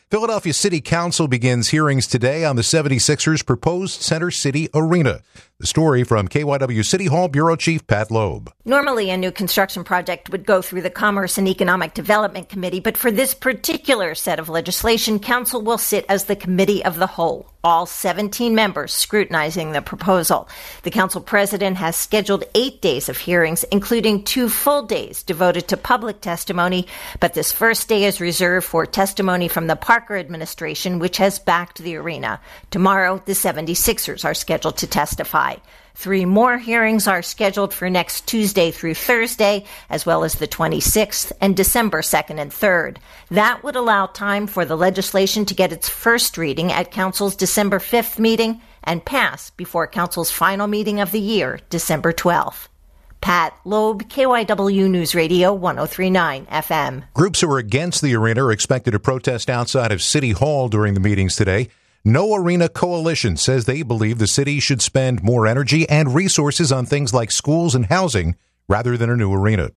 Philadelphia City Council begins hearings today on the 76ers' proposed Center City Arena. The story from KYW City Hall Bureau Chief Pat Loeb. Normally, a new construction project would go through the Commerce and Economic Development Committee, but for this particular set of legislation, Council will sit as the committee of the whole, all 17 members scrutinizing the proposal. The Council President has scheduled 8 days of hearings, including 2 full days devoted to public testimony, but this first day is reserved for testimony from the Parker administration, which has backed the arena. Tomorrow, the 76ers are scheduled to testify. 3 more hearings are scheduled for next Tuesday through Thursday, as well as the 26th and December 2nd and 3rd. That would allow time for the legislation to get its first reading at Council's December 5th meeting and pass before Council's final meeting of the year, December 12th. Pat Loeb, KYW News Radio 103.9 FM. Groups who are against the arena are expected to protest outside of City Hall during the meetings today. No Arena Coalition says they believe the city should spend more energy and resources on things like schools and housing rather than a new arena.